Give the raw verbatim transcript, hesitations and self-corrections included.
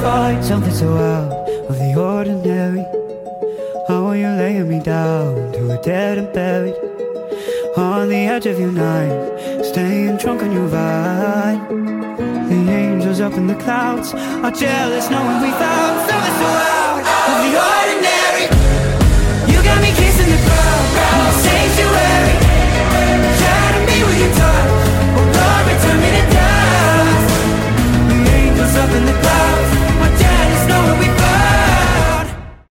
find something so out of the ordinary. How are you laying me down to a dead and buried on the edge of your night, staying drunk on your vine. The angels up in the clouds are jealous knowing we found something